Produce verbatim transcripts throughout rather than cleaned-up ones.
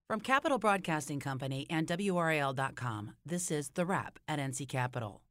From Capital Broadcasting Company and W R A L dot com, this is The Wrap at N C Capitol.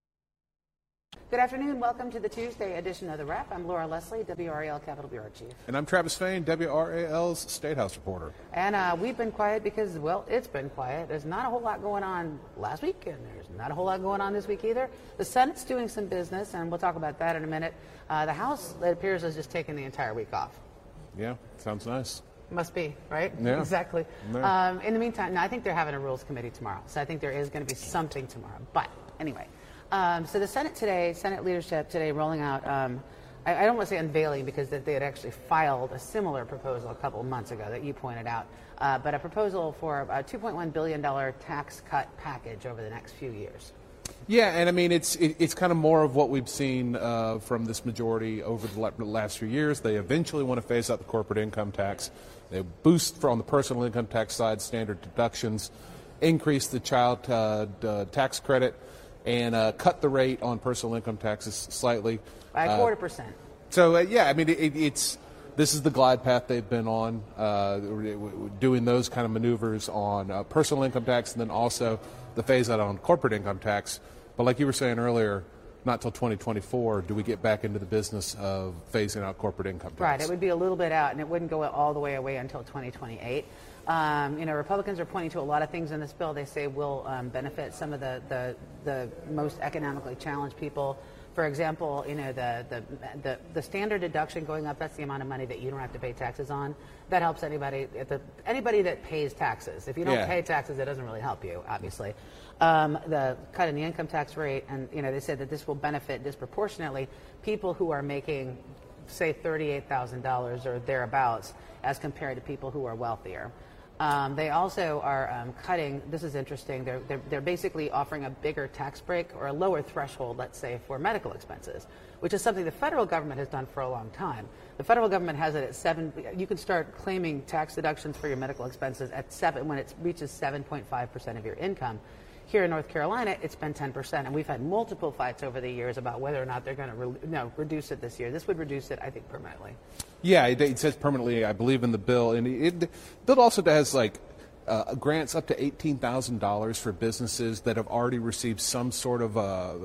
Good afternoon. Welcome to the Tuesday edition of The Wrap. I'm Laura Leslie, W R A L Capitol Bureau Chief. And I'm Travis Fain, W R A L's State House reporter. And uh, we've been quiet because, well, it's been quiet. There's not a whole lot going on last week, and there's not a whole lot going on this week either. The Senate's doing some business, and we'll talk about that in a minute. Uh, the House, it appears, has just taken the entire week off. Yeah, sounds nice. Must be, right? Yeah. Exactly. Yeah. Um, in the meantime, no, I think they're having a Rules Committee tomorrow, so I think there is going to be something tomorrow. But anyway, um, so the Senate today, Senate leadership today rolling out, um, I, I don't want to say unveiling because that they had actually filed a similar proposal a couple of months ago that you pointed out, uh, but a proposal for a two point one billion dollars tax cut package over the next few years. Yeah, and I mean, it's it, it's kind of more of what we've seen uh, from this majority over the last few years. They eventually want to phase out the corporate income tax. They boost for on the personal income tax side standard deductions, increase the child uh, d- tax credit, and uh, cut the rate on personal income taxes slightly. By a quarter uh, percent. So, uh, yeah, I mean, it, it's this is the glide path they've been on, uh, doing those kind of maneuvers on uh, personal income tax and then also the phase out on corporate income tax. But like you were saying earlier, not till twenty twenty-four do we get back into the business of phasing out corporate income tax. Right, it would be a little bit out, and it wouldn't go all the way away until twenty twenty-eight. Um, you know, Republicans are pointing to a lot of things in this bill they say will um, benefit some of the, the, the most economically challenged people. For example, you know, the, the, the, the standard deduction going up, that's the amount of money that you don't have to pay taxes on. That helps anybody at the, anybody that pays taxes. If you don't yeah. pay taxes, it doesn't really help you, obviously. Um, the cut in the income tax rate, and, you know, they said that this will benefit disproportionately people who are making, say, thirty-eight thousand dollars or thereabouts as compared to people who are wealthier. Um, they also are um, cutting, this is interesting, they're, they're, they're basically offering a bigger tax break or a lower threshold, let's say, for medical expenses, which is something the federal government has done for a long time. The federal government has it at seven, you can start claiming tax deductions for your medical expenses at seven, when it reaches seven point five percent of your income. Here in North Carolina, it's been ten percent, and we've had multiple fights over the years about whether or not they're going to re- no, reduce it this year. This would reduce it, I think, permanently. Yeah, it, it says permanently, I believe, in the bill. And it, the bill also has, like, uh, grants up to eighteen thousand dollars for businesses that have already received some sort of uh,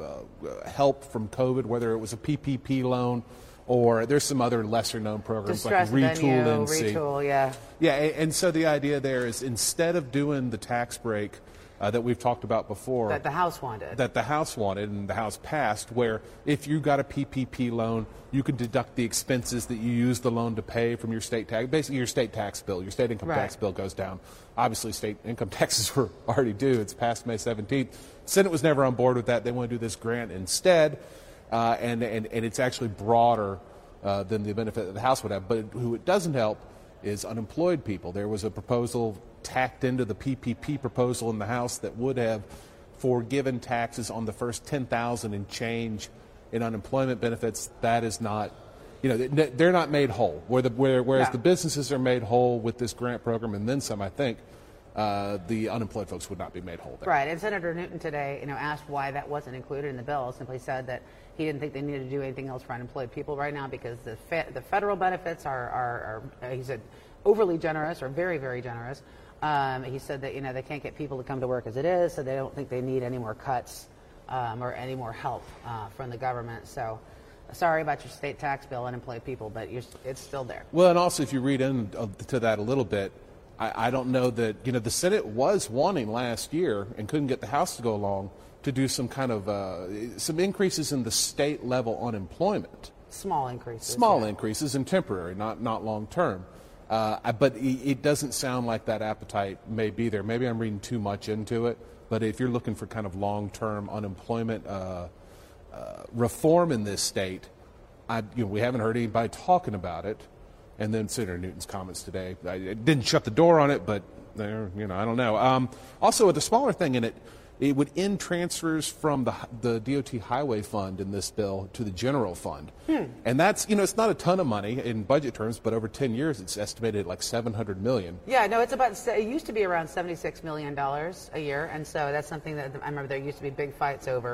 uh, help from COVID, whether it was a P P P loan or there's some other lesser-known programs Distress like Retool venue, N C. Retool, yeah. Yeah, and, and so the idea there is instead of doing the tax break Uh, that we've talked about before. That the House wanted. That the House wanted and the House passed, where if you got a P P P loan, you could deduct the expenses that you use the loan to pay from your state tax. Basically, your state tax bill, your state income right. tax bill goes down. Obviously, state income taxes were already due. It's past May seventeenth. Senate was never on board with that. They want to do this grant instead, uh, and, and, and it's actually broader uh, than the benefit that the House would have. But who it doesn't help is unemployed people. There was a proposal tacked into the P P P proposal in the House that would have forgiven taxes on the first ten thousand dollars and change in unemployment benefits. That is not, you know, they're not made whole. Where the, where, whereas no. the businesses are made whole with this grant program and then some, I think, uh, the unemployed folks would not be made whole there. Right, and Senator Newton today, you know, asked why that wasn't included in the bill. Simply said that he didn't think they needed to do anything else for unemployed people right now because the fe- the federal benefits are, are, are, he said, overly generous or very, very generous. Um, he said that, you know, they can't get people to come to work as it is, so they don't think they need any more cuts um, or any more help uh, from the government. So sorry about your state tax bill, unemployed people, but you're, it's still there. Well, and also if you read into that a little bit, I, I don't know that, you know, the Senate was wanting last year and couldn't get the House to go along to do some kind of, uh, some increases in the state level unemployment. Small increases. Small yeah. increases and temporary, not, not long term. Uh, but it doesn't sound like that appetite may be there. Maybe I'm reading too much into it. But if you're looking for kind of long-term unemployment uh, uh, reform in this state, I, you know, we haven't heard anybody talking about it. And then Senator Newton's comments today, I, it didn't shut the door on it, but there, you know, I don't know. Um, also, the smaller thing in it, it would end transfers from the the D O T Highway Fund in this bill to the general fund. Hmm. And that's, you know, it's not a ton of money in budget terms, but over ten years it's estimated at like seven hundred million dollars. Yeah, no, it's about, it used to be around seventy-six million dollars a year, and so that's something that I remember there used to be big fights over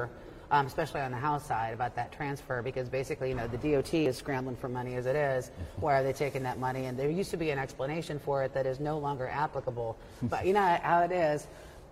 um, especially on the House side, about that transfer, because basically, you know, the D O T is scrambling for money as it is. Why are they taking that money? And there used to be an explanation for it that is no longer applicable. But you know how it is.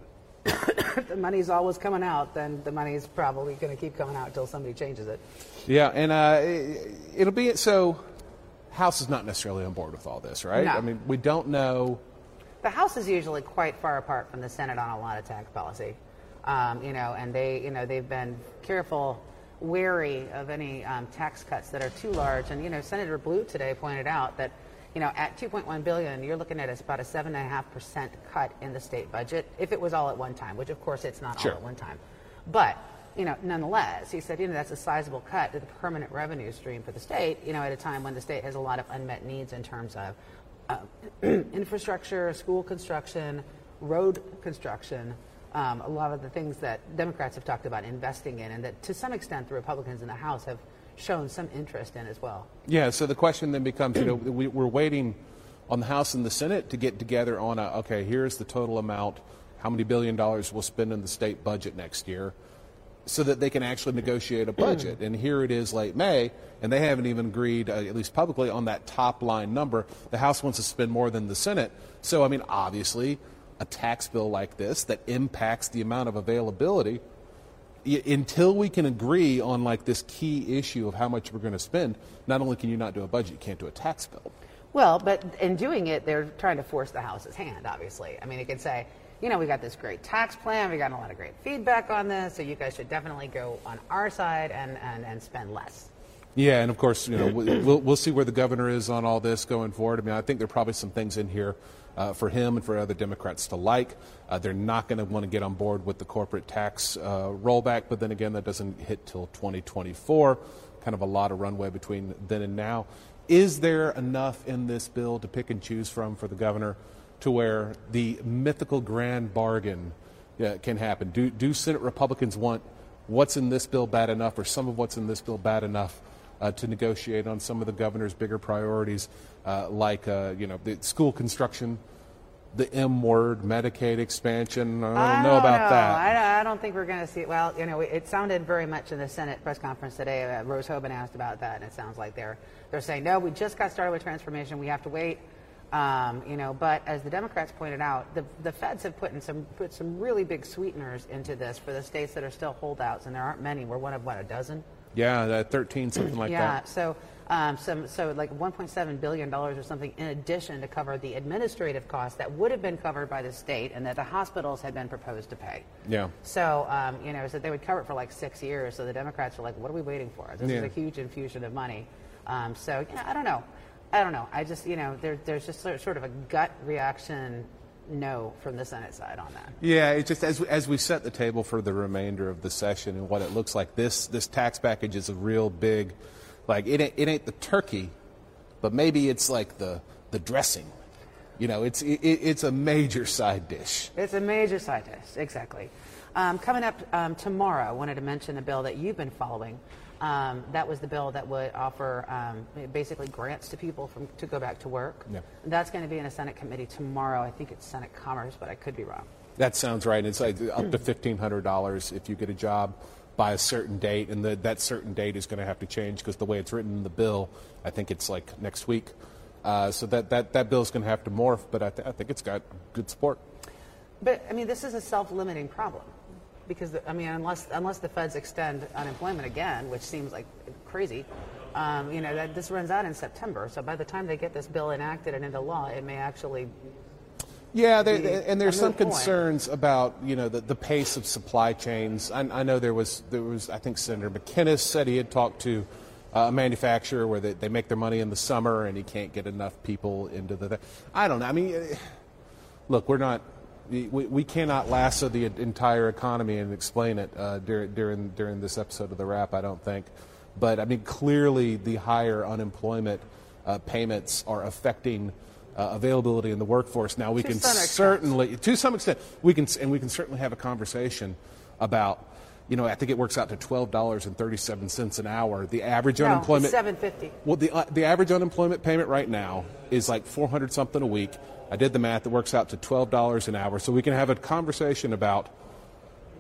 If the money's always coming out, then the money's probably going to keep coming out until somebody changes it. Yeah, and uh, it, it'll be so. House is not necessarily on board with all this, right? No. I mean, we don't know. The House is usually quite far apart from the Senate on a lot of tax policy, um, you know, and they, you know, they've been careful, wary of any um, tax cuts that are too large. And you know, Senator Blue today pointed out that, you know, at two point one billion dollars, you're looking at about a seven point five percent cut in the state budget if it was all at one time, which of course it's not Sure. all at one time. But, you know, nonetheless, he said, you know, that's a sizable cut to the permanent revenue stream for the state, you know, at a time when the state has a lot of unmet needs in terms of uh, infrastructure, school construction, road construction, um, a lot of the things that Democrats have talked about investing in, and that to some extent the Republicans in the House have shown some interest in as well. Yeah, so the question then becomes, you know, we, we're waiting on the House and the Senate to get together on a, okay, here's the total amount, how many billion dollars we'll spend in the state budget next year, so that they can actually negotiate a budget. And here it is late May, and they haven't even agreed, uh, at least publicly, on that top line number. The House wants to spend more than the Senate. So, I mean, obviously, a tax bill like this that impacts the amount of availability, y- until we can agree on like this key issue of how much we're going to spend, not only can you not do a budget, you can't do a tax bill. Well, but in doing it, they're trying to force the House's hand, obviously. I mean, it could say, you know, we got this great tax plan, we got a lot of great feedback on this, so you guys should definitely go on our side and, and, and spend less. Yeah, and of course, you know, we'll, we'll see where the governor is on all this going forward. I mean, I think there are probably some things in here uh, for him and for other Democrats to like. Uh, they're not going to want to get on board with the corporate tax uh, rollback, but then again, that doesn't hit till twenty twenty-four. Kind of a lot of runway between then and now. Is there enough in this bill to pick and choose from for the governor to where the mythical grand bargain uh, can happen? Do, do Senate Republicans want what's in this bill bad enough, or some of what's in this bill bad enough uh, to negotiate on some of the governor's bigger priorities, uh, like uh, you know, the school construction, the M word, Medicaid expansion? I don't, I know don't about know. that. I, I don't think we're going to see it. Well, you know, it sounded very much in the Senate press conference today. Uh, Rose Hoban asked about that, and it sounds like they're they're saying, no, we just got started with transformation. We have to wait. Um, you know, but as the Democrats pointed out, the, the feds have put in some put some really big sweeteners into this for the states that are still holdouts, and there aren't many. We're one of what, a dozen? Yeah, uh, thirteen, something like yeah, that. so um, some so like one point seven billion dollars or something in addition to cover the administrative costs that would have been covered by the state and that the hospitals had been proposed to pay. Yeah. So um, you know, so they would cover it for like six years. So the Democrats were like, "What are we waiting for? This Yeah. is a huge infusion of money." Um, so yeah, I don't know. I don't know. I just, you know, there, there's just sort sort of a gut reaction no from the Senate side on that. Yeah, it's just as we, as we set the table for the remainder of the session and what it looks like, this this tax package is a real big, like it ain't, it ain't the turkey, but maybe it's like the the dressing. You know, it's it, it's a major side dish. It's a major side dish, exactly. Um, coming up um, tomorrow, I wanted to mention a bill that you've been following. Um, that was the bill that would offer um, basically grants to people from, to go back to work. Yeah. That's going to be in a Senate committee tomorrow. I think it's Senate Commerce, but I could be wrong. That sounds right. It's like up to fifteen hundred dollars if you get a job by a certain date, and the, that certain date is going to have to change because the way it's written in the bill, I think it's like next week. Uh, so that, that, that bill is going to have to morph, but I, th- I think it's got good support. But, I mean, this is a self-limiting problem. Because, the, I mean, unless unless the feds extend unemployment again, which seems like crazy, um, you know, that this runs out in September. So by the time they get this bill enacted and into law, it may actually. Yeah, there, and there's a some moot point. concerns about, you know, the, the pace of supply chains. I, I know there was there was I think Senator McInnes said he had talked to a manufacturer where they, they make their money in the summer and he can't get enough people into the. I don't know. I mean, look, we're not. We, we cannot lasso the entire economy and explain it uh, during, during during this episode of The Wrap, I don't think. But, I mean, clearly the higher unemployment uh, payments are affecting uh, availability in the workforce. Now, we to can some certainly, to some extent, we can, and we can certainly have a conversation about, you know, I think it works out to twelve dollars and thirty-seven cents an hour. The average No, unemployment. seven fifty. Well, the, uh, the average unemployment payment right now is like four hundred something a week. I did the math. It works out to twelve dollars an hour. So we can have a conversation about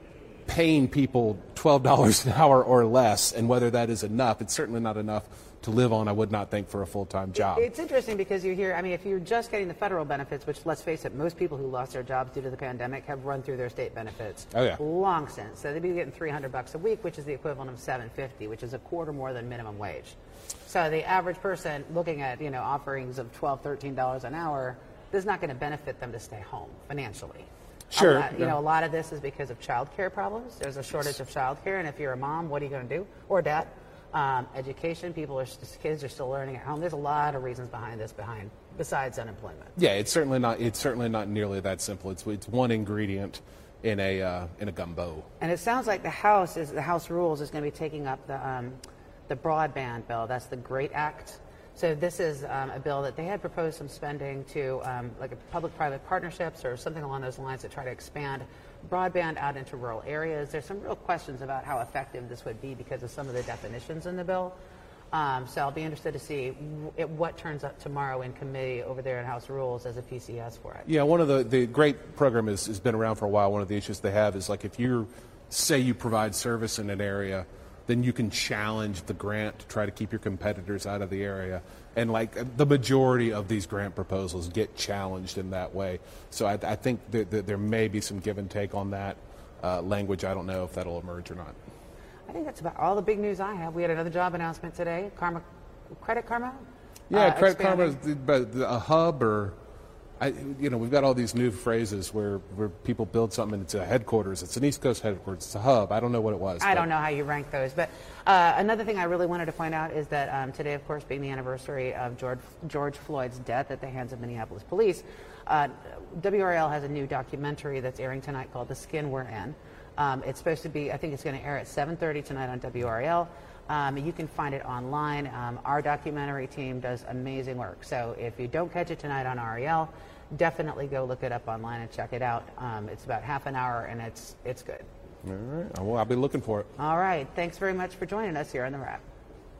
paying people twelve dollars an hour or less, and whether that is enough, it's certainly not enough to live on, I would not think, for a full-time job. It's interesting because you hear, I mean, if you're just getting the federal benefits, which, let's face it, most people who lost their jobs due to the pandemic have run through their state benefits oh, yeah. long since. So they'd be getting three hundred bucks a week, which is the equivalent of seven fifty, which is a quarter more than minimum wage. So the average person looking at, you know, offerings of twelve, thirteen dollars an hour, this is not going to benefit them to stay home financially. Sure. Uh, you know, a lot of this is because of child care problems. There's a shortage of child care, and if you're a mom, what are you going to do? Or dad? Um, education, people are, kids are still learning at home. There's a lot of reasons behind this, behind besides unemployment. Yeah, it's certainly not. It's certainly not nearly that simple. It's it's one ingredient in a uh, in a gumbo. And it sounds like the House is the House Rules is going to be taking up the um, the broadband bill. That's the GREAT Act. So this is um, a bill that they had proposed some spending to um, like a public-private partnerships or something along those lines to try to expand broadband out into rural areas. There's some real questions about how effective this would be because of some of the definitions in the bill. Um, so I'll be interested to see w- what turns up tomorrow in committee over there in House Rules as a P C S for it. Yeah, one of the, the great program is, has been around for a while. One of the issues they have is like if you say you provide service in an area, then you can challenge the grant to try to keep your competitors out of the area. And like the majority of these grant proposals get challenged in that way. So I, I think that, that there may be some give and take on that uh, language. I don't know if that'll emerge or not. I think that's about all the big news I have. We had another job announcement today. Karma, Credit Karma? Yeah, uh, Credit Karma expanding. is a hub or, I, you know, we've got all these new phrases where, where people build something and it's a headquarters. It's an East Coast headquarters. It's a hub. I don't know what it was. I don't know how you rank those. But uh, another thing I really wanted to point out is that um, today, of course, being the anniversary of George, George Floyd's death at the hands of Minneapolis police, uh, W R L has a new documentary that's airing tonight called The Skin We're In. Um, it's supposed to be, I think it's going to air at seven thirty tonight on W R L. Um, you can find it online. Um, our documentary team does amazing work. So if you don't catch it tonight on R E L, definitely go look it up online and check it out. Um, it's about half an hour, and it's it's good. All right. Well, I'll be looking for it. All right. Thanks very much for joining us here on The Wrap.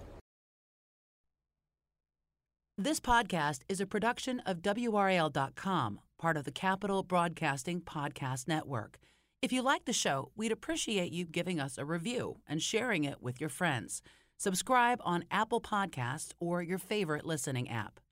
This podcast is a production of W R L dot com, part of the Capital Broadcasting Podcast Network. If you like the show, we'd appreciate you giving us a review and sharing it with your friends. Subscribe on Apple Podcasts or your favorite listening app.